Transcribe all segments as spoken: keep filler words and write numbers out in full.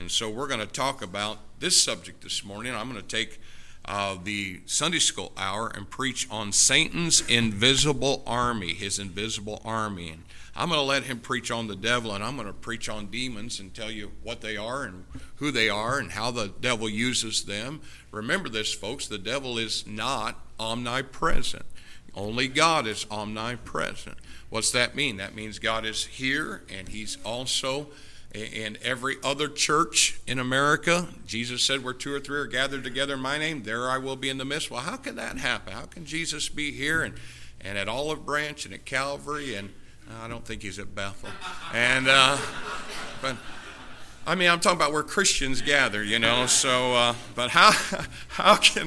And so we're going to talk about this subject this morning. I'm going to take uh, the Sunday school hour and preach on Satan's invisible army, his invisible army. And I'm going to let him preach on the devil, and I'm going to preach on demons and tell you what they are and who they are and how the devil uses them. Remember this, folks, the devil is not omnipresent. Only God is omnipresent. What's that mean? That means God is here, and he's also in every other church in America. Jesus said, where two or three are gathered together in my name, there I will be in the midst. Well, how can that happen? How can Jesus be here and, and at Olive Branch and at Calvary? And I don't think he's at Bethel. And, uh, but, I mean, I'm talking about where Christians gather, you know. So, uh, but how, how can...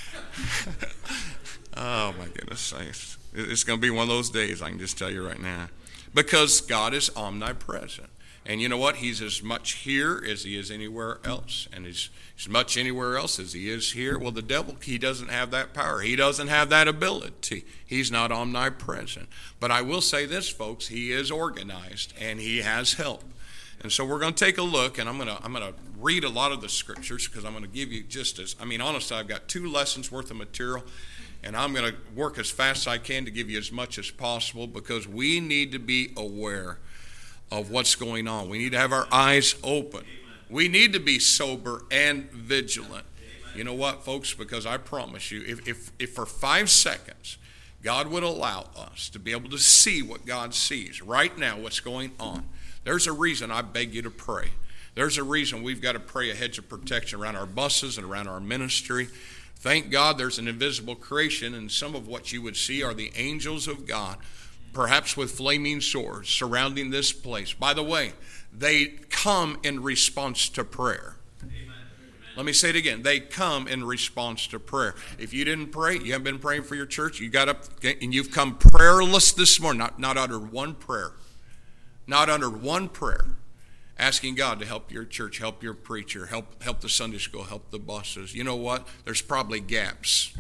Oh, my goodness. It's going to be one of those days, I can just tell you right now. Because God is omnipresent. And you know what? He's as much here as he is anywhere else. And he's as much anywhere else as he is here. Well, the devil, he doesn't have that power. He doesn't have that ability. He's not omnipresent. But I will say this, folks. He is organized, and he has help. And so we're going to take a look, and I'm going to I'm going to read a lot of the scriptures because I'm going to give you just as, I mean, honestly, I've got two lessons worth of material. And I'm going to work as fast as I can to give you as much as possible because we need to be aware of what's going on. We need to have our eyes open. We need to be sober and vigilant. You know what, folks? Because I promise you, if, if, if for five seconds God would allow us to be able to see what God sees right now, what's going on, there's a reason I beg you to pray. There's a reason we've got to pray a hedge of protection around our buses and around our ministry. Thank God there's an invisible creation, and some of what you would see are the angels of God, perhaps with flaming swords surrounding this place. By the way, they come in response to prayer. Amen. Let me say it again. They come in response to prayer. If you didn't pray, you haven't been praying for your church, you got up and you've come prayerless this morning, not, not uttered one prayer, not uttered one prayer. Asking God to help your church, help your preacher, help help the Sunday school, help the buses. You know what? There's probably gaps.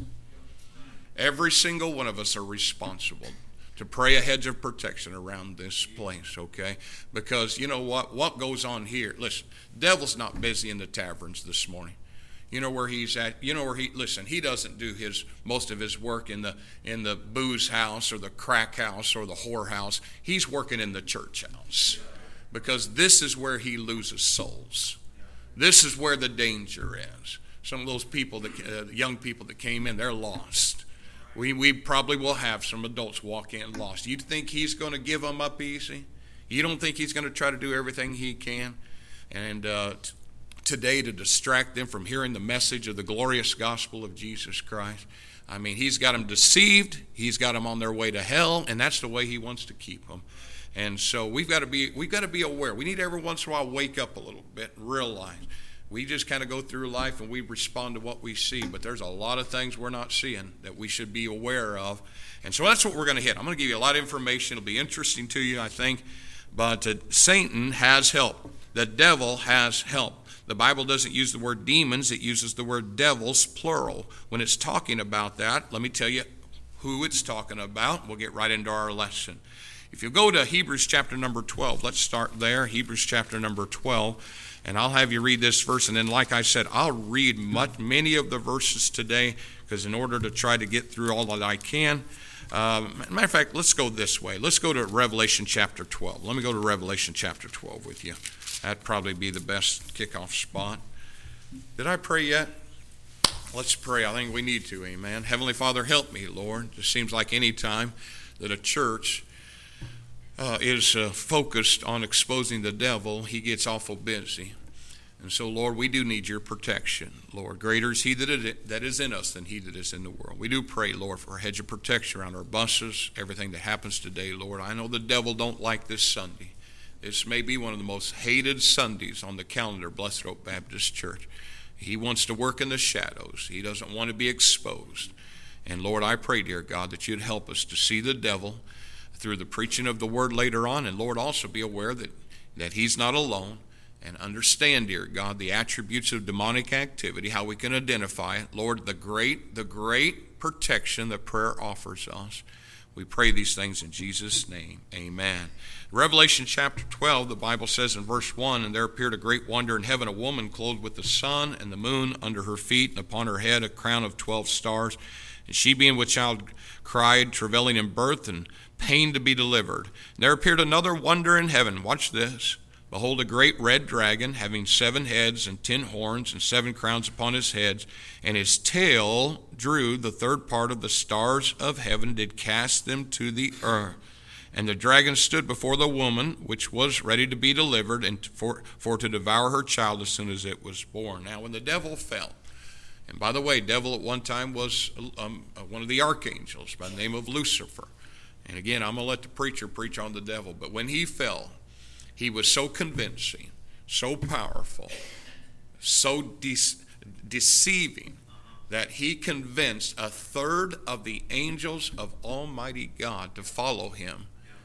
Every single one of us are responsible to pray a hedge of protection around this place, okay? Because you know what? What goes on here? Listen, devil's not busy in the taverns this morning. You know where he's at? You know where he, listen, he doesn't do his most of his work in the in the booze house or the crack house or the whore house. He's working in the church house. Because this is where he loses souls. This is where the danger is. Some of those people, that, uh, young people that came in, they're lost. We we probably will have some adults walk in lost. You think he's going to give them up easy? You don't think he's going to try to do everything he can? And uh, t- today to distract them from hearing the message of the glorious gospel of Jesus Christ. I mean, he's got them deceived. He's got them on their way to hell, and that's the way he wants to keep them. And so we've got to be we've got to be aware. We need every once in a while wake up a little bit and realize we just kind of go through life and we respond to what we see. But there's a lot of things we're not seeing that we should be aware of. And so that's what we're going to hit. I'm going to give you a lot of information. It'll be interesting to you, I think. But uh, Satan has help. The devil has help. The Bible doesn't use the word demons. It uses the word devils, plural. When it's talking about that, let me tell you who it's talking about. We'll get right into our lesson. If you go to Hebrews chapter number twelve, let's start there, Hebrews chapter number twelve, and I'll have you read this verse, and then like I said, I'll read much, many of the verses today, because in order to try to get through all that I can, um, matter of fact, let's go this way. Let's go to Revelation chapter twelve. Let me go to Revelation chapter twelve with you. That'd probably be the best kickoff spot. Did I pray yet? Let's pray. I think we need to, amen. Heavenly Father, help me, Lord. It seems like any time that a church Uh, is uh, focused on exposing the devil, he gets awful busy. And so, Lord, we do need your protection. Lord, greater is he that is, that is in us than he that is in the world. We do pray, Lord, for a hedge of protection around our buses, everything that happens today, Lord. I know the devil don't like this Sunday. This may be one of the most hated Sundays on the calendar, Blessed Hope Baptist Church. He wants to work in the shadows. He doesn't want to be exposed. And, Lord, I pray, dear God, that you'd help us to see the devil through the preaching of the word later on, and Lord, also be aware that, that he's not alone, and understand, dear God, the attributes of demonic activity, how we can identify it. Lord, the great, the great protection that prayer offers us. We pray these things in Jesus' name. Amen. Revelation chapter twelve, the Bible says in verse one, and there appeared a great wonder in heaven, a woman clothed with the sun and the moon under her feet, and upon her head a crown of twelve stars. And she, being with child, cried, travailing in birth and pain to be delivered. And there appeared another wonder in heaven. Watch this. Behold, a great red dragon, having seven heads and ten horns and seven crowns upon his heads, and his tail drew the third part of the stars of heaven, did cast them to the earth. And the dragon stood before the woman, which was ready to be delivered, and for, for to devour her child as soon as it was born. Now, when the devil fell, and by the way, devil at one time was um, one of the archangels by the name of Lucifer. And again, I'm going to let the preacher preach on the devil, but when he fell, he was so convincing, so powerful, so de- deceiving, that he convinced a third of the angels of Almighty God to follow him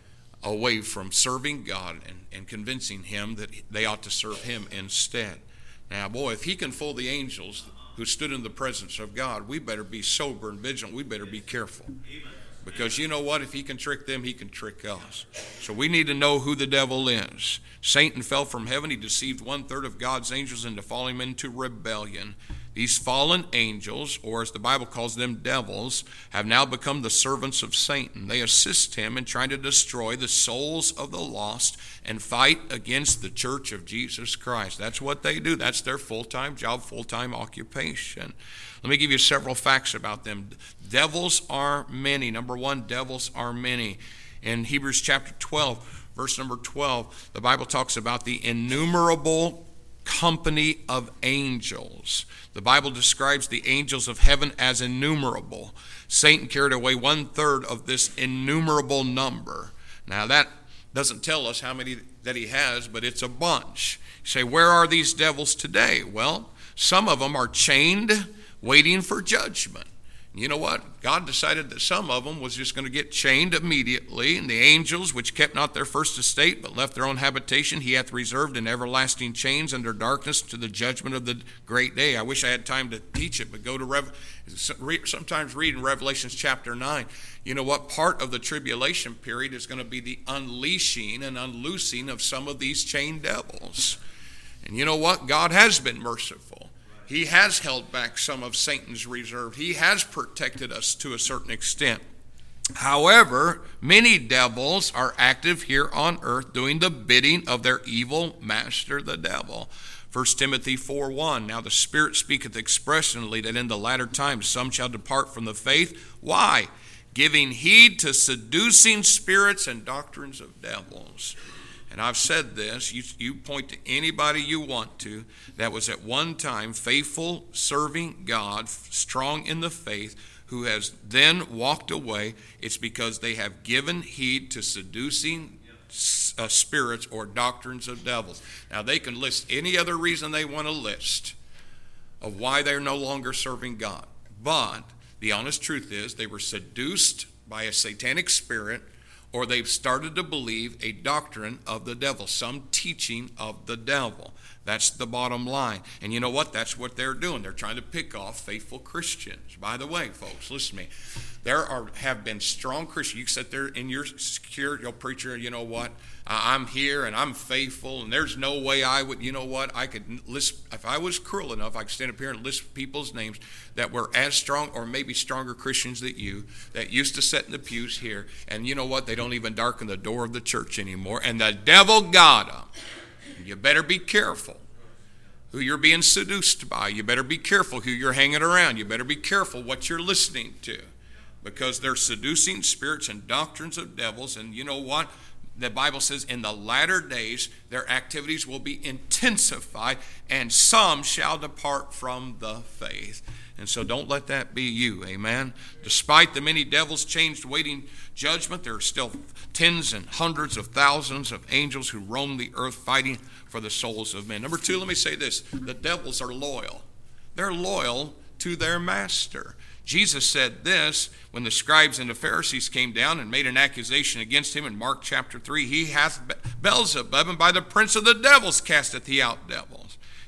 away from serving God and, and convincing him that they ought to serve him instead. Now, boy, if he can fool the angels who stood in the presence of God, we better be sober and vigilant. We better be careful. Because you know what? If he can trick them, he can trick us. So we need to know who the devil is. Satan fell from heaven. He deceived one-third of God's angels into falling into rebellion. These fallen angels, or as the Bible calls them, devils, have now become the servants of Satan. They assist him in trying to destroy the souls of the lost and fight against the church of Jesus Christ. That's what they do. That's their full-time job, full-time occupation. Let me give you several facts about them. Devils are many. Number one, devils are many. In Hebrews chapter twelve, verse number twelve, the Bible talks about the innumerable company of angels. The Bible describes the angels of heaven as innumerable. Satan carried away one-third of this innumerable number. Now that doesn't tell us how many that he has, but it's a bunch. You say, where are these devils today? Well, some of them are chained, waiting for judgment. You know what? God decided that some of them was just going to get chained immediately, and the angels, which kept not their first estate, but left their own habitation, he hath reserved in everlasting chains under darkness to the judgment of the great day. I wish I had time to teach it, but go to Rev- sometimes read in Revelation chapter nine. You know what? Part of the tribulation period is going to be the unleashing and unloosing of some of these chained devils. And you know what? God has been merciful. He has held back some of Satan's reserve. He has protected us to a certain extent. However, many devils are active here on earth doing the bidding of their evil master, the devil. First Timothy four one, now the Spirit speaketh expressly that in the latter times some shall depart from the faith. Why? Giving heed to seducing spirits and doctrines of devils. And I've said this, you, you point to anybody you want to that was at one time faithful, serving God, strong in the faith, who has then walked away. It's because they have given heed to seducing uh, spirits or doctrines of devils. Now, they can list any other reason they want to list of why they're no longer serving God. But the honest truth is they were seduced by a satanic spirit, or they've started to believe a doctrine of the devil, some teaching of the devil. That's the bottom line. And you know what? That's what they're doing. They're trying to pick off faithful Christians. By the way, folks, listen to me. There are have been strong Christians. You sit there in your secure, your preacher, you know what? I'm here and I'm faithful, and there's no way I would, you know what? I could list, if I was cruel enough, I could stand up here and list people's names that were as strong or maybe stronger Christians than you, that used to sit in the pews here, and you know what? They don't even darken the door of the church anymore, and the devil got them. You better be careful who you're being seduced by. You better be careful who you're hanging around. You better be careful what you're listening to, because they're seducing spirits and doctrines of devils. And you know what? The Bible says in the latter days their activities will be intensified, and some shall depart from the faith. And so don't let that be you, amen? Despite the many devils changed waiting judgment, there are still tens and hundreds of thousands of angels who roam the earth fighting for the souls of men. Number two, let me say this. The devils are loyal. They're loyal to their master. Jesus said this when the scribes and the Pharisees came down and made an accusation against him in Mark chapter three. He hath Beelzebub, and by the prince of the devils casteth he out devils.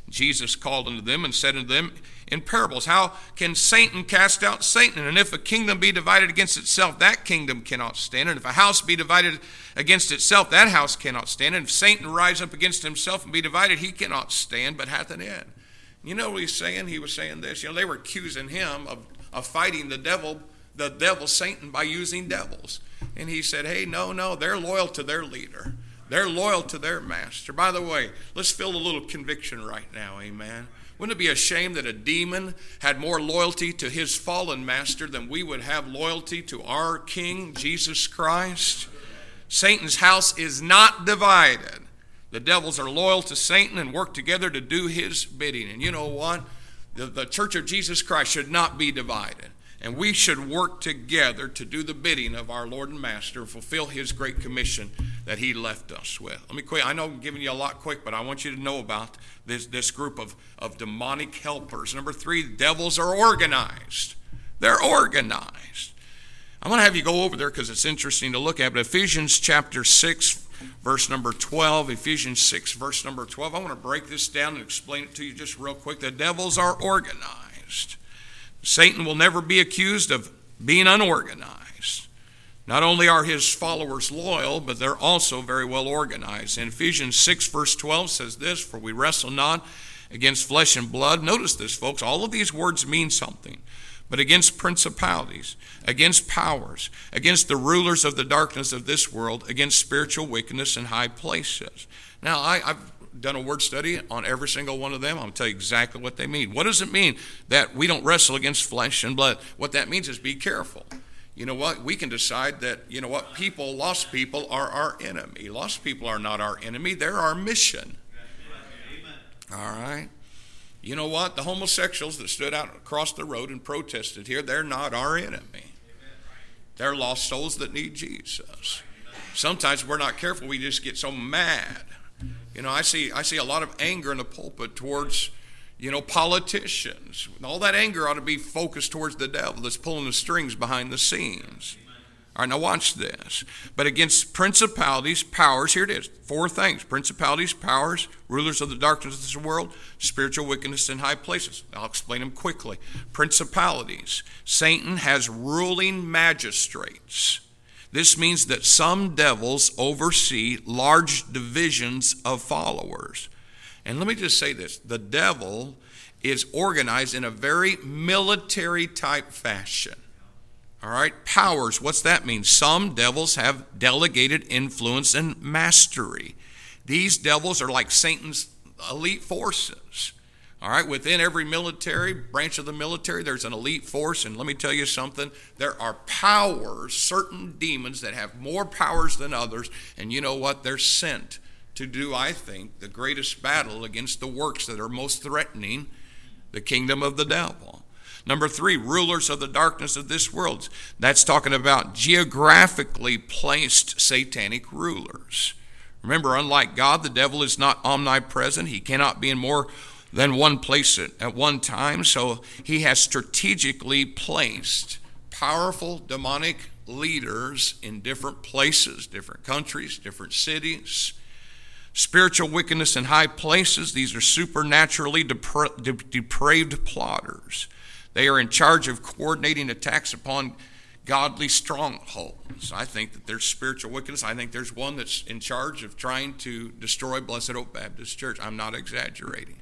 Jesus called unto them and said unto them in parables, how can Satan cast out Satan? And if a kingdom be divided against itself, that kingdom cannot stand. And if a house be divided against itself, that house cannot stand. And if Satan rise up against himself and be divided, he cannot stand, but hath an end. You know what he's saying? He was saying this. You know, they were accusing him of, of fighting the devil, the devil Satan, by using devils. And he said, hey, no, no, they're loyal to their leader. They're loyal to their master. By the way, let's feel a little conviction right now, amen. Wouldn't it be a shame that a demon had more loyalty to his fallen master than we would have loyalty to our King, Jesus Christ? Satan's house is not divided. The devils are loyal to Satan and work together to do his bidding. And you know what? The, the Church of Jesus Christ should not be divided. And we should work together to do the bidding of our Lord and Master, fulfill his great commission that he left us with. Let me quick. I know I'm giving you a lot quick, but I want you to know about this, this group of, of demonic helpers. Number three, devils are organized. They're organized. I'm going to have you go over there because it's interesting to look at. But Ephesians chapter six, verse number twelve. Ephesians six, verse number twelve. I want to break this down and explain it to you just real quick. The devils are organized. Satan will never be accused of being unorganized. Not only are his followers loyal, but they're also very well organized. And Ephesians six, verse twelve says this, for we wrestle not against flesh and blood. Notice this, folks. All of these words mean something. But against principalities, against powers, against the rulers of the darkness of this world, against spiritual wickedness in high places. Now, I, I've done a word study on every single one of them. I'm going to tell you exactly what they mean. What does it mean that we don't wrestle against flesh and blood? What that means is be careful. You know what? We can decide that, you know what, people, lost people are our enemy. Lost people are not our enemy. They're our mission. All right? You know what? The homosexuals that stood out across the road and protested here, they're not our enemy. They're lost souls that need Jesus. Sometimes we're not careful. We just get so mad. You know, I see I see a lot of anger in the pulpit towards, you know, politicians. All that anger ought to be focused towards the devil that's pulling the strings behind the scenes. All right, now watch this. But against principalities, powers, here it is. Four things. Principalities, powers, rulers of the darkness of this world, spiritual wickedness in high places. I'll explain them quickly. Principalities. Satan has ruling magistrates. This means that some devils oversee large divisions of followers. And let me just say this. The devil is organized in a very military type fashion. All right, powers, what's that mean? Some devils have delegated influence and mastery. These devils are like Satan's elite forces. All right, within every military, branch of the military, there's an elite force. And let me tell you something, there are powers, certain demons that have more powers than others. And you know what? They're sent to do, I think, the greatest battle against the works that are most threatening the kingdom of the devil. Number three, rulers of the darkness of this world. That's talking about geographically placed satanic rulers. Remember, unlike God, the devil is not omnipresent. He cannot be in more than one place at, at one time. So he has strategically placed powerful demonic leaders in different places, different countries, different cities. Spiritual wickedness in high places. These are supernaturally depra- de- depraved plotters. They are in charge of coordinating attacks upon godly strongholds. I think that there's spiritual wickedness. I think there's one that's in charge of trying to destroy Blessed Hope Baptist Church. I'm not exaggerating.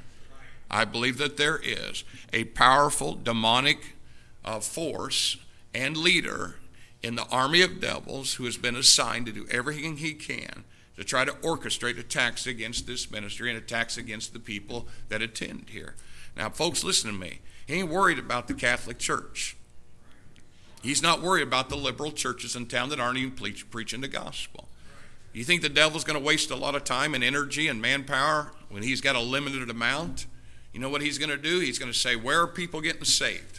I believe that there is a powerful demonic uh, force and leader in the army of devils who has been assigned to do everything he can to try to orchestrate attacks against this ministry and attacks against the people that attend here. Now, folks, listen to me. He ain't worried about the Catholic Church. He's not worried about the liberal churches in town that aren't even pre- preaching the gospel. You think the devil's going to waste a lot of time and energy and manpower when he's got a limited amount? You know what he's going to do? He's going to say, where are people getting saved?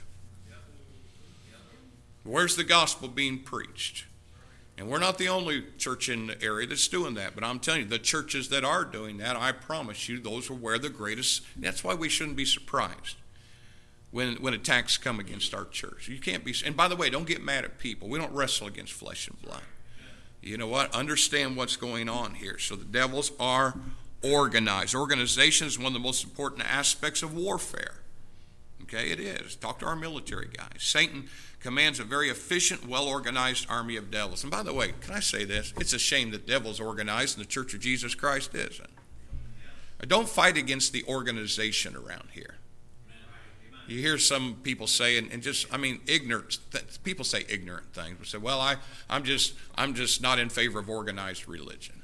Where's the gospel being preached? And we're not the only church in the area that's doing that. But I'm telling you, the churches that are doing that, I promise you, those are where the greatest. That's why we shouldn't be surprised when when attacks come against our church. You can't be. And by the way, don't get mad at people. We don't wrestle against flesh and blood. You know what? Understand what's going on here. So the devils are organized. Organization is one of the most important aspects of warfare. Okay, it is. Talk to our military guys. Satan commands a very efficient, well-organized army of devils. And by the way, can I say this? It's a shame that devils organized and the Church of Jesus Christ isn't. Don't fight against the organization around here. You hear some people say, and, and just, I mean, ignorant, th- people say ignorant things. They say, well, I, I'm just, I'm just not in favor of organized religion.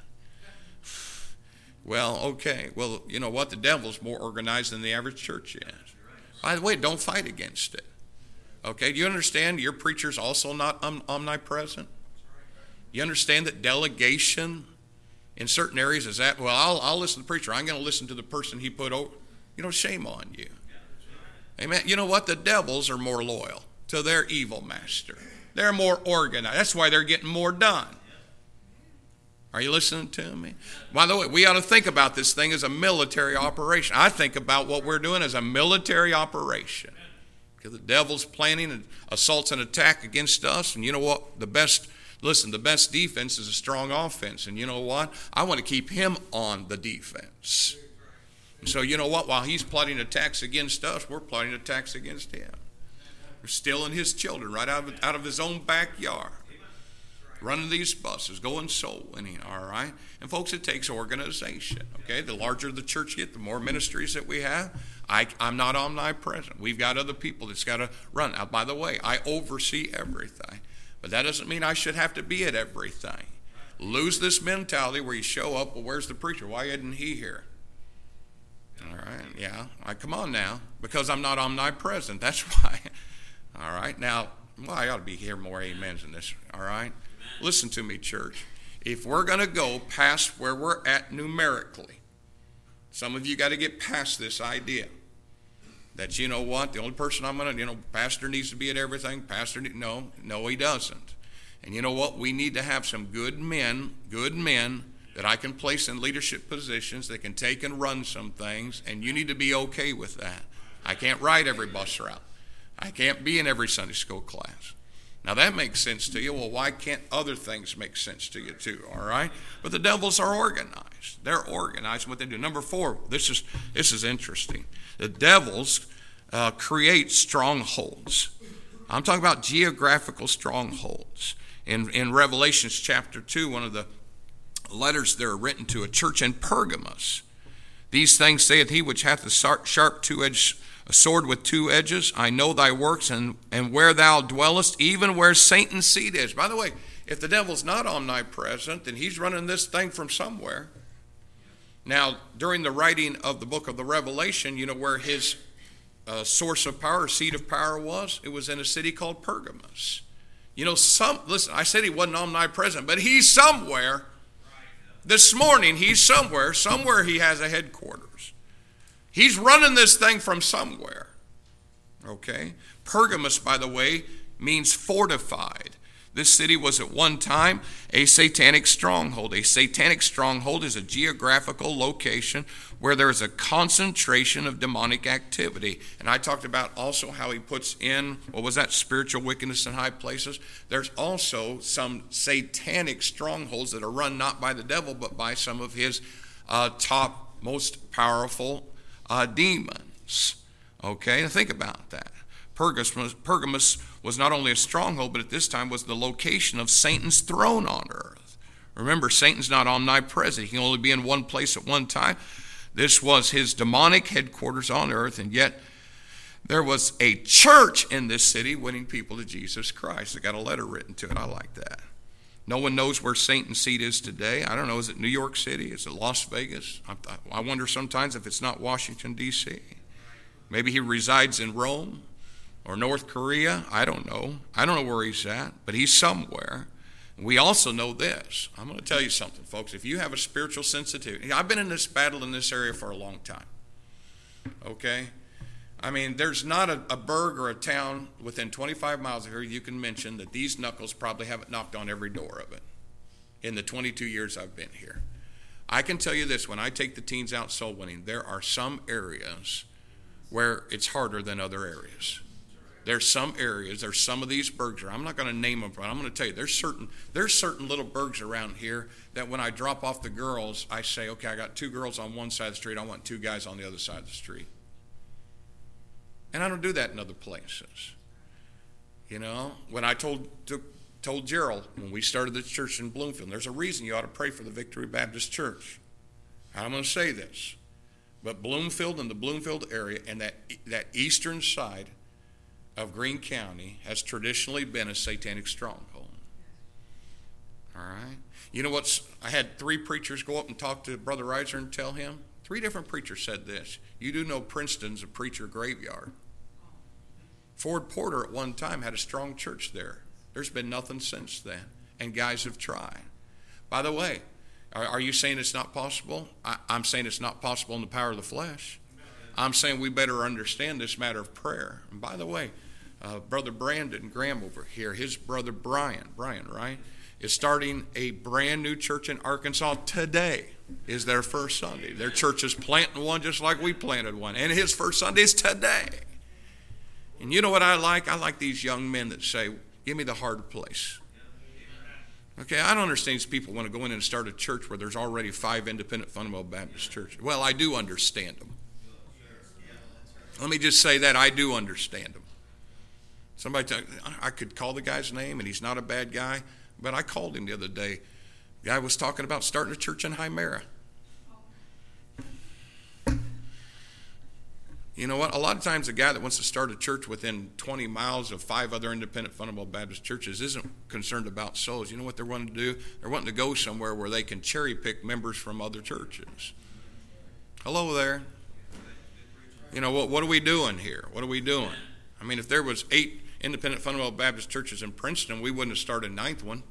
Well, okay. Well, you know what? The devil's more organized than the average church is. By the way, don't fight against it. Okay, do you understand your preacher's also not om- omnipresent? You understand that delegation in certain areas is that, well, I'll, I'll listen to the preacher. I'm going to listen to the person he put over. You know, shame on you. Amen. You know what? The devils are more loyal to their evil master. They're more organized. That's why they're getting more done. Are you listening to me? By the way, we ought to think about this thing as a military operation. I think about what we're doing as a military operation. Because the devil's planning assaults and attack against us. And you know what? The best, listen, the best defense is a strong offense. And you know what? I want to keep him on the defense. And so you know what? While he's plotting attacks against us, we're plotting attacks against him. We're stealing his children right out of, out of his own backyard. Running these buses, going soul winning, all right? And folks, it takes organization, okay? The larger the church gets, the more ministries that we have. I, I'm not omnipresent. We've got other people that's got to run. Now, by the way, I oversee everything. But that doesn't mean I should have to be at everything. Lose this mentality where you show up, well, where's the preacher? Why isn't he here? All right, yeah. I, come on now. Because I'm not omnipresent. That's why. All right. Now, well, I ought to be here more amens in this, all right? Listen to me, church. If we're going to go past where we're at numerically, some of you got to get past this idea that, you know what, the only person I'm going to, you know, pastor needs to be at everything. Pastor, need, no, no, he doesn't. And you know what? We need to have some good men, good men that I can place in leadership positions that can take and run some things, and you need to be okay with that. I can't ride every bus route. I can't be in every Sunday school class. Now that makes sense to you. Well, why can't other things make sense to you too? All right? But the devils are organized. They're organized in what they do. Number four, this is this is interesting. The devils uh, create strongholds. I'm talking about geographical strongholds. In, in Revelations chapter two, one of the letters there are written to a church in Pergamos. These things saith he which hath a sharp two-edged a sword with two edges. I know thy works, and, and where thou dwellest, even where Satan's seat is. By the way, if the devil's not omnipresent, then he's running this thing from somewhere. Now, during the writing of the book of the Revelation, you know where his uh, source of power, seat of power was? It was in a city called Pergamos. You know, some, listen, I said he wasn't omnipresent, but he's somewhere. This morning, he's somewhere. Somewhere he has a headquarters. He's running this thing from somewhere, okay? Pergamos, by the way, means fortified. This city was at one time a satanic stronghold. A satanic stronghold is a geographical location where there is a concentration of demonic activity. And I talked about also how he puts in, what was that, spiritual wickedness in high places. There's also some satanic strongholds that are run not by the devil, but by some of his uh, top, most powerful Uh, demons. Okay, now think about that. Pergamos, Pergamos was not only a stronghold, but at this time was the location of Satan's throne on earth. Remember, Satan's not omnipresent. He can only be in one place at one time. This was his demonic headquarters on earth, and yet there was a church in this city winning people to Jesus Christ. I got a letter written to it. I like that. No one knows where Satan's seat is today. I don't know. Is it New York City? Is it Las Vegas? I, I wonder sometimes if it's not Washington, D C Maybe he resides in Rome or North Korea. I don't know. I don't know where he's at, but he's somewhere. We also know this. I'm going to tell you something, folks. If you have a spiritual sensitivity, I've been in this battle in this area for a long time. Okay? I mean, there's not a, a burg or a town within twenty-five miles of here you can mention that these knuckles probably haven't knocked on every door of it in the twenty-two years I've been here. I can tell you this, when I take the teens out soul winning, there are some areas where it's harder than other areas. There's some areas, there's some of these burgs. I'm not going to name them, but I'm going to tell you, there's certain there's certain little burgs around here that when I drop off the girls, I say, okay, I got two girls on one side of the street, I want two guys on the other side of the street. And I don't do that in other places. You know, when I told told Gerald when we started the church in Bloomfield, there's a reason you ought to pray for the Victory Baptist Church. I'm going to say this, but Bloomfield and the Bloomfield area and that that eastern side of Greene County has traditionally been a satanic stronghold. All right. You know what's? I had three preachers go up and talk to Brother Reiser and tell him. Three different preachers said this. You do know Princeton's a preacher graveyard. Ford Porter at one time had a strong church there. There's been nothing since then, and guys have tried. By the way, are, are you saying it's not possible? I, I'm saying it's not possible in the power of the flesh. I'm saying we better understand this matter of prayer. And by the way, uh, Brother Brandon Graham over here, his brother Brian, Brian, right, is starting a brand new church in Arkansas today. Is their first Sunday. Their church is planting one just like we planted one. And his first Sunday is today. And you know what I like? I like these young men that say, give me the hard place. Okay, I don't understand these people want to go in and start a church where there's already five independent fundamental Baptist churches. Well, I do understand them. Let me just say that I do understand them. Somebody, tell, I could call the guy's name, and he's not a bad guy, but I called him the other day. The guy was talking about starting a church in Hymera. You know what? A lot of times a guy that wants to start a church within twenty miles of five other independent fundamental Baptist churches isn't concerned about souls. You know what they're wanting to do? They're wanting to go somewhere where they can cherry pick members from other churches. Hello there. You know, what, what are we doing here? What are we doing? I mean, if there was eight independent fundamental Baptist churches in Princeton, we wouldn't have started a ninth one.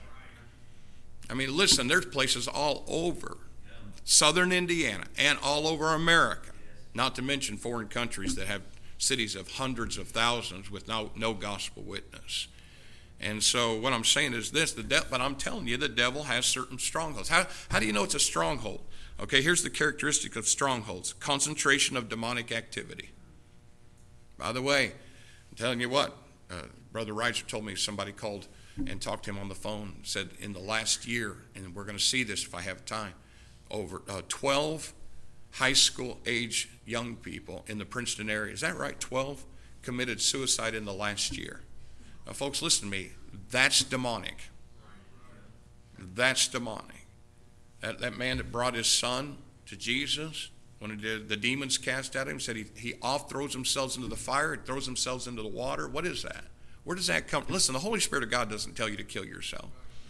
I mean, listen, there's places all over southern Indiana and all over America, not to mention foreign countries that have cities of hundreds of thousands with no, no gospel witness. And so what I'm saying is this, the de- but I'm telling you, the devil has certain strongholds. How, how do you know it's a stronghold? Okay, here's the characteristic of strongholds. Concentration of demonic activity. By the way, I'm telling you what, uh, Brother Reiser told me somebody called and talked to him on the phone, said in the last year, and we're going to see this if I have time, over uh, twelve high school age young people in the Princeton area, is that right, twelve, committed suicide in the last year. Now, folks, listen to me. That's demonic. That's demonic. That, that man that brought his son to Jesus, when he did, the demons cast at him, said he, he off throws themselves into the fire, he throws themselves into the water. What is that? Where does that come from? Listen, the Holy Spirit of God doesn't tell you to kill yourself.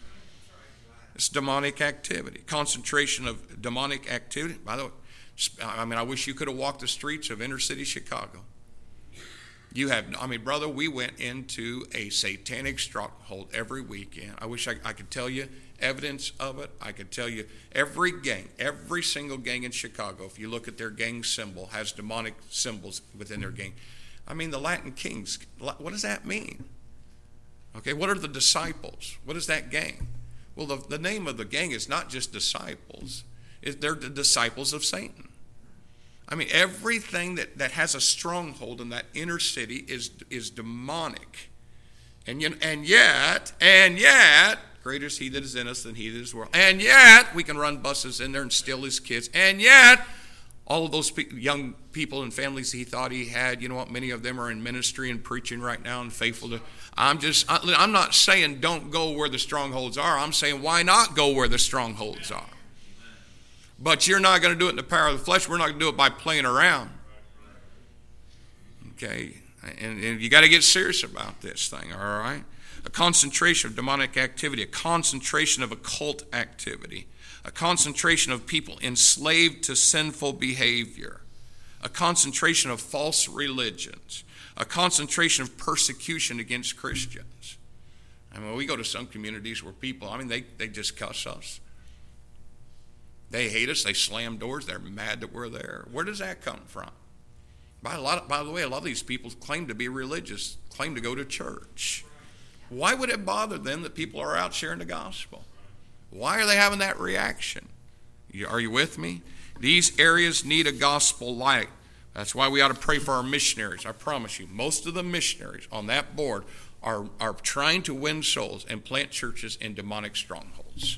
It's demonic activity. Concentration of demonic activity. By the way, I mean, I wish you could have walked the streets of inner city Chicago. You have, I mean, brother, we went into a satanic stronghold every weekend. I wish I, I could tell you evidence of it. I could tell you every gang, every single gang in Chicago, if you look at their gang symbol, has demonic symbols within their gang. I mean, the Latin Kings, what does that mean? Okay, what are the disciples? What is that gang? Well, the, the name of the gang is not just disciples. It, they're the disciples of Satan. I mean, everything that, that has a stronghold in that inner city is is demonic. And, you, and yet, and yet, greater is he that is in us than he that is in the world. And yet, we can run buses in there and steal his kids. And yet, all of those pe- young people and families he thought he had, you know what, many of them are in ministry and preaching right now and faithful to. I'm just, I'm not saying don't go where the strongholds are. I'm saying why not go where the strongholds are? But you're not going to do it in the power of the flesh. We're not going to do it by playing around. Okay? And, and you got to get serious about this thing, all right? A concentration of demonic activity, a concentration of occult activity, a concentration of people enslaved to sinful behavior, a concentration of false religions, a concentration of persecution against Christians. I mean, we go to some communities where people, I mean, they, they just cuss us. They hate us. They slam doors. They're mad that we're there. Where does that come from? By, a lot of, by the way, a lot of these people claim to be religious, claim to go to church. Why would it bother them that people are out sharing the gospel? Why are they having that reaction? You, are you with me? These areas need a gospel light. That's why we ought to pray for our missionaries. I promise you, most of the missionaries on that board are, are trying to win souls and plant churches in demonic strongholds.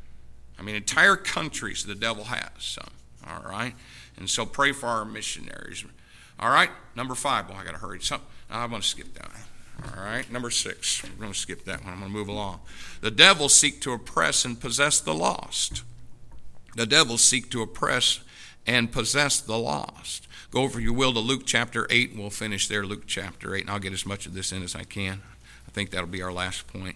I mean, entire countries the devil has some, all right? And so pray for our missionaries. All right, number five. Well, I got to hurry. Some, I'm going to skip that one. All right, number six. I'm going to skip that one. I'm going to move along. The devil seek to oppress and possess the lost. The devil seek to oppress and possess the lost. Go over, if you will, to Luke chapter eight, and we'll finish there, Luke chapter eight, and I'll get as much of this in as I can. I think that'll be our last point.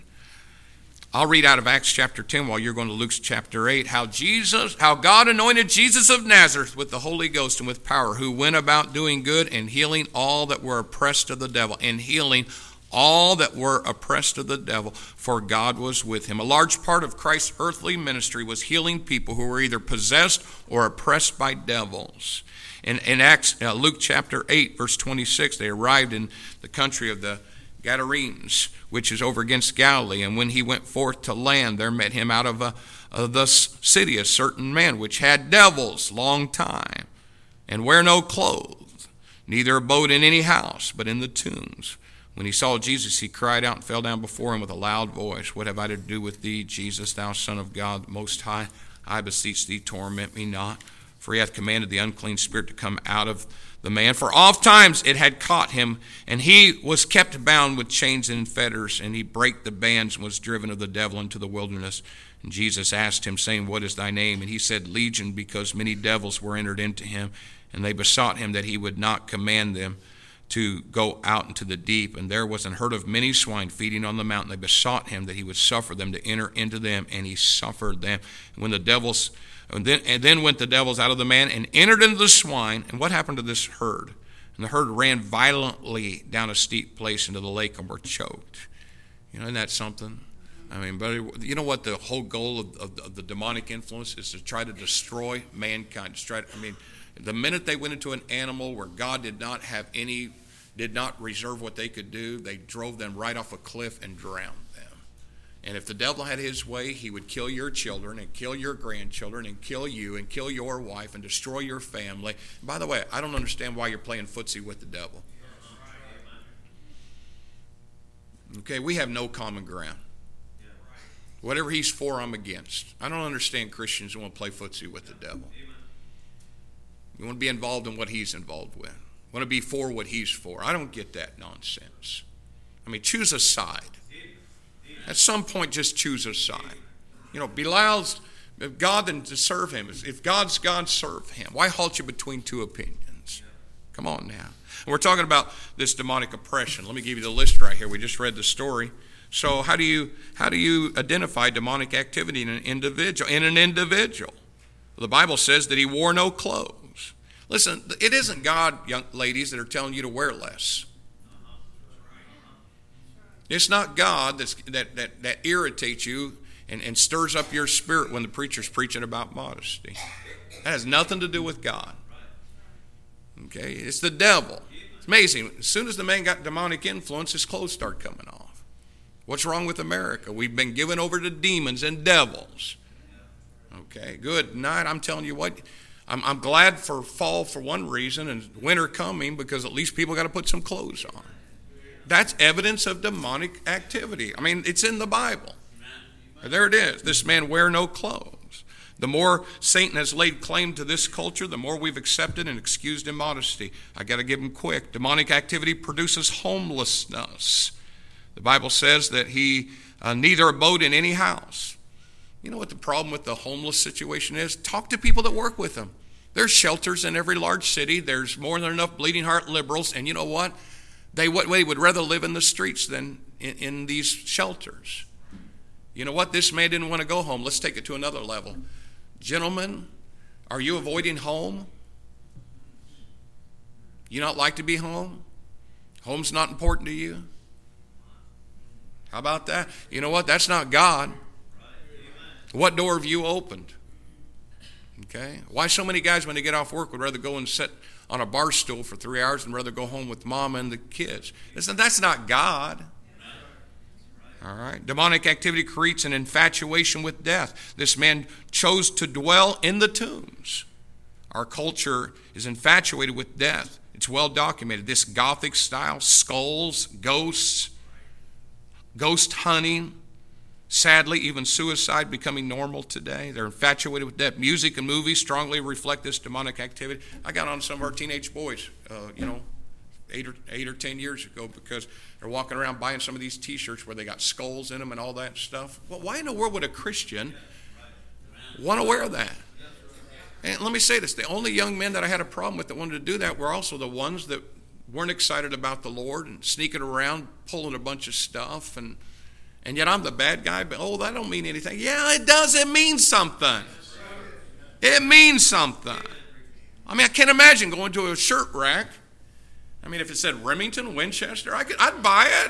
I'll read out of Acts chapter ten while you're going to Luke chapter eight, how Jesus, how God anointed Jesus of Nazareth with the Holy Ghost and with power, who went about doing good and healing all that were oppressed of the devil, and healing all that were oppressed of the devil, for God was with him. A large part of Christ's earthly ministry was healing people who were either possessed or oppressed by devils. In, in Acts, uh, Luke chapter eight, verse twenty-six, they arrived in the country of the Gadarenes, which is over against Galilee. And when he went forth to land, there met him out of, a, of the city a certain man, which had devils long time, and wear no clothes, neither abode in any house, but in the tombs. When he saw Jesus, he cried out and fell down before him with a loud voice, What have I to do with thee, Jesus, thou Son of God Most High? I beseech thee, torment me not. For he hath commanded the unclean spirit to come out of the man. For oft times it had caught him, and he was kept bound with chains and fetters, and he brake the bands and was driven of the devil into the wilderness. And Jesus asked him, saying, What is thy name? And he said, Legion, because many devils were entered into him. And they besought him that he would not command them to go out into the deep. And there was an herd of many swine feeding on the mountain. They besought him that he would suffer them to enter into them, and he suffered them. And when the devils... And then, and then went the devils out of the man and entered into the swine. And what happened to this herd? And the herd ran violently down a steep place into the lake and were choked. You know, isn't that something? I mean, but you know what the whole goal of, of, of the demonic influence is? To try to destroy mankind. To try to, I mean, the minute they went into an animal where God did not have any, did not reserve what they could do, they drove them right off a cliff and drowned them. And if the devil had his way, he would kill your children and kill your grandchildren and kill you and kill your wife and destroy your family. And by the way, I don't understand why you're playing footsie with the devil. Okay, we have no common ground. Whatever he's for, I'm against. I don't understand Christians who want to play footsie with the devil. You want to be involved in what he's involved with. Want to be for what he's for. I don't get that nonsense. I mean, choose a side. At some point, just choose a side. You know, Belial's God, then to serve him. If God's God, serve him. Why halt you between two opinions? Come on now. And we're talking about this demonic oppression. Let me give you the list right here. We just read the story. So how do you how do you identify demonic activity in an individual? In an individual, the Bible says that he wore no clothes. Listen, it isn't God, young ladies, that are telling you to wear less. It's not God that's, that, that, that irritates you and, and stirs up your spirit when the preacher's preaching about modesty. That has nothing to do with God. Okay? It's the devil. It's amazing. As soon as the man got demonic influence, his clothes start coming off. What's wrong with America? We've been given over to demons and devils. Okay, good night. I'm telling you what, I'm, I'm glad for fall for one reason and winter coming, because at least people got to put some clothes on. That's evidence of demonic activity. I mean, it's in the Bible. There it is. This man wear no clothes. The more Satan has laid claim to this culture, the more we've accepted and excused immodesty. I got to give him quick. Demonic activity produces homelessness. The Bible says that he uh, neither abode in any house. You know what the problem with the homeless situation is? Talk to people that work with them. There's shelters in every large city. There's more than enough bleeding heart liberals. And you know what? They, they would rather live in the streets than in, in these shelters. You know what? This man didn't want to go home. Let's take it to another level. Gentlemen, are you avoiding home? You not like to be home? Home's not important to you? How about that? You know what? That's not God. What door have you opened? Okay? Why so many guys, when they get off work, would rather go and sit on a bar stool for three hours and rather go home with mom and the kids? Listen, that's not God. All right. Demonic activity creates an infatuation with death. This man chose to dwell in the tombs. Our culture is infatuated with death. It's well documented. This Gothic style, skulls, ghosts, ghost hunting, sadly, even suicide becoming normal today. They're infatuated with death. Music and movies strongly reflect this demonic activity. I got on some of our teenage boys, uh, you know, eight or, eight or ten years ago because they're walking around buying some of these T-shirts where they got skulls in them and all that stuff. Well, why in the world would a Christian want to wear that? And let me say this, the only young men that I had a problem with that wanted to do that were also the ones that weren't excited about the Lord and sneaking around, pulling a bunch of stuff, and and yet I'm the bad guy, but oh, that don't mean anything. Yeah, it does. It means something. It means something. I mean, I can't imagine going to a shirt rack. I mean, if it said Remington, Winchester, I could, I'd buy it.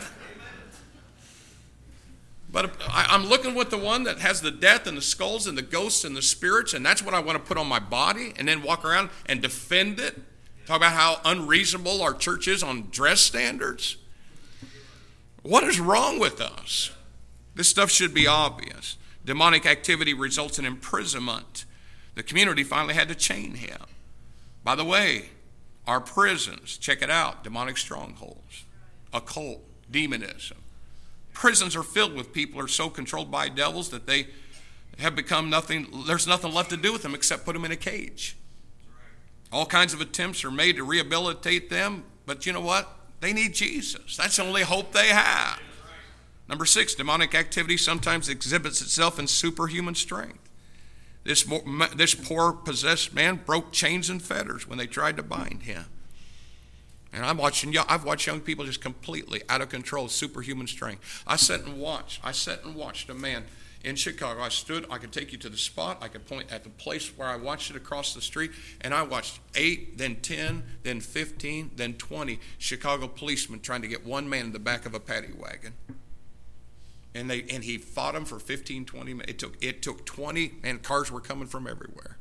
But I, I'm looking with the one that has the death and the skulls and the ghosts and the spirits, and that's what I want to put on my body and then walk around and defend it. Talk about how unreasonable our church is on dress standards. What is wrong with us? This stuff should be obvious. Demonic activity results in imprisonment. The community finally had to chain him. By the way, our prisons, check it out, demonic strongholds, occult, demonism. Prisons are filled with people who are so controlled by devils that they have become nothing, there's nothing left to do with them except put them in a cage. All kinds of attempts are made to rehabilitate them, but you know what? They need Jesus. That's the only hope they have. Number six, demonic activity sometimes exhibits itself in superhuman strength. This, this poor possessed man broke chains and fetters when they tried to bind him. And I'm watching, I've watched young people just completely out of control, superhuman strength. I sat and watched. I sat and watched a man in Chicago. I stood, I could take you to the spot. I could point at the place where I watched it across the street. And I watched eight, then ten, then fifteen, then twenty Chicago policemen trying to get one man in the back of a paddy wagon. And they and he fought them for fifteen, twenty minutes. It took, it took twenty, and cars were coming from everywhere.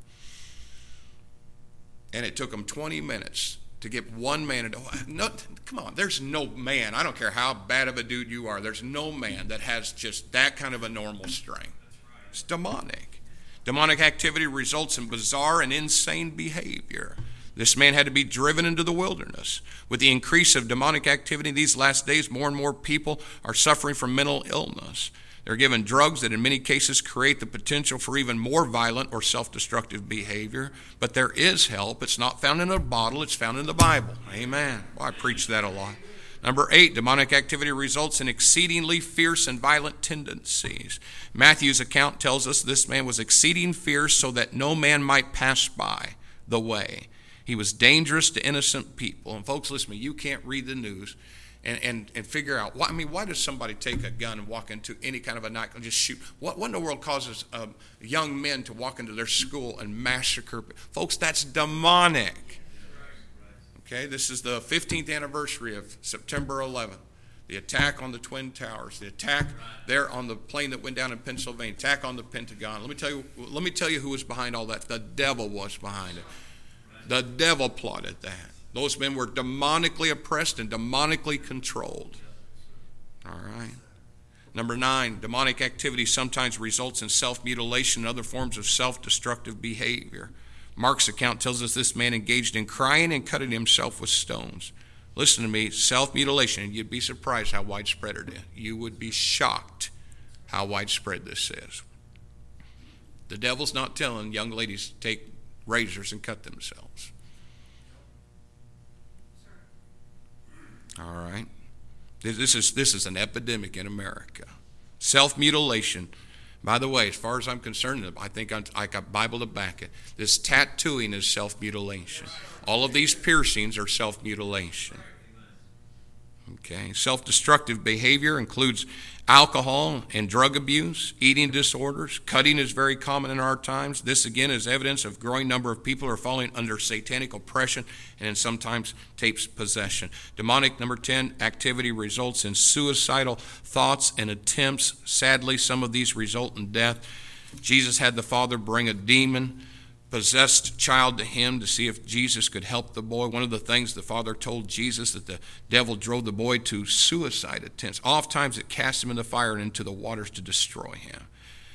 And it took them twenty minutes to get one man. To, no, come on, there's no man, I don't care how bad of a dude you are, there's no man that has just that kind of a normal strength. It's demonic. Demonic activity results in bizarre and insane behavior. This man had to be driven into the wilderness. With the increase of demonic activity these last days, more and more people are suffering from mental illness. They're given drugs that in many cases create the potential for even more violent or self-destructive behavior. But there is help. It's not found in a bottle. It's found in the Bible. Amen. Well, I preach that a lot. Number eight, demonic activity results in exceedingly fierce and violent tendencies. Matthew's account tells us this man was exceeding fierce so that no man might pass by the way. He was dangerous to innocent people. And folks, listen to me, you can't read the news and, and, and figure out, why, I mean, why does somebody take a gun and walk into any kind of a night and just shoot? What, what in the world causes um, young men to walk into their school and massacre? Folks, that's demonic. Okay, this is the fifteenth anniversary of September eleventh. The attack on the Twin Towers, the attack there on the plane that went down in Pennsylvania, attack on the Pentagon. Let me tell you, let me tell you who was behind all that. The devil was behind it. The devil plotted that. Those men were demonically oppressed and demonically controlled. All right. Number nine, demonic activity sometimes results in self-mutilation and other forms of self-destructive behavior. Mark's account tells us this man engaged in crying and cutting himself with stones. Listen to me, self-mutilation, you'd be surprised how widespread it is. You would be shocked how widespread this is. The devil's not telling young ladies to take razors and cut themselves. All right. This is this is an epidemic in America. Self-mutilation. By the way, as far as I'm concerned, I think I'm, I got Bible to back it. This tattooing is self-mutilation. All of these piercings are self-mutilation. Okay. Self-destructive behavior includes alcohol and drug abuse, eating disorders. Cutting is very common in our times. This, again, is evidence of a growing number of people who are falling under satanic oppression and in sometimes tapes possession. Demonic, number ten, activity results in suicidal thoughts and attempts. Sadly, some of these result in death. Jesus had the father bring a demon possessed child to him to see if Jesus could help the boy. One of the things the father told Jesus, that the devil drove the boy to suicide attempts. Oftentimes it cast him in the fire and into the waters to destroy him.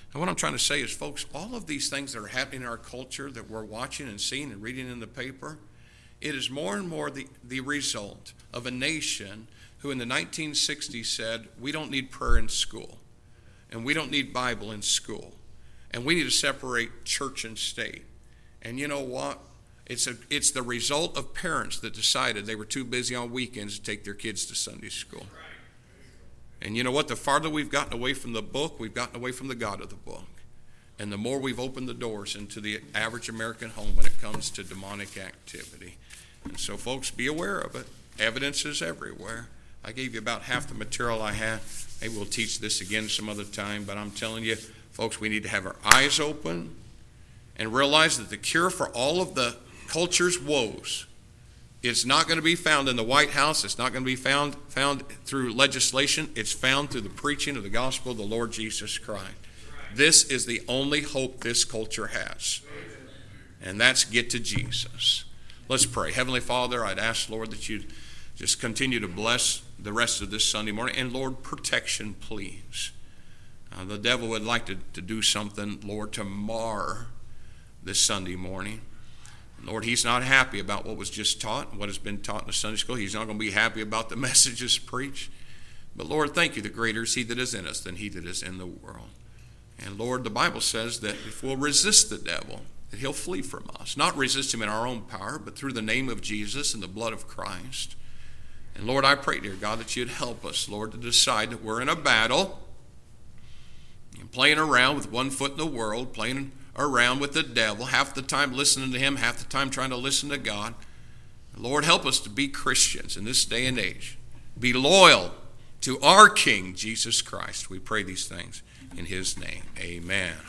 And what I'm trying to say is, folks, all of these things that are happening in our culture that we're watching and seeing and reading in the paper, it is more and more the, the result of a nation who in the nineteen sixties said, we don't need prayer in school, and we don't need Bible in school, and we need to separate church and state. And you know what? It's a, it's the result of parents that decided they were too busy on weekends to take their kids to Sunday school. And you know what? The farther we've gotten away from the book, we've gotten away from the God of the book. And the more we've opened the doors into the average American home when it comes to demonic activity. And so, folks, be aware of it. Evidence is everywhere. I gave you about half the material I had. Maybe we'll teach this again some other time, but I'm telling you, folks, we need to have our eyes open and realize that the cure for all of the culture's woes is not going to be found in the White House. It's not going to be found, found through legislation. It's found through the preaching of the gospel of the Lord Jesus Christ. This is the only hope this culture has, and that's get to Jesus. Let's pray. Heavenly Father, I'd ask, Lord, that you'd just continue to bless the rest of this Sunday morning. And, Lord, protection, please. Uh, the devil would like to, to do something, Lord, to mar this Sunday morning. Lord, he's not happy about what was just taught, what has been taught in the Sunday school. He's not going to be happy about the messages preached. But, Lord, thank you. The greater is he that is in us than he that is in the world. And, Lord, the Bible says that if we'll resist the devil, that he'll flee from us. Not resist him in our own power, but through the name of Jesus and the blood of Christ. And, Lord, I pray, dear God, that you'd help us, Lord, to decide that we're in a battle and playing around with one foot in the world, playing around with the devil, half the time listening to him, half the time trying to listen to God. Lord, help us to be Christians in this day and age. Be loyal to our King, Jesus Christ. We pray these things in his name. Amen.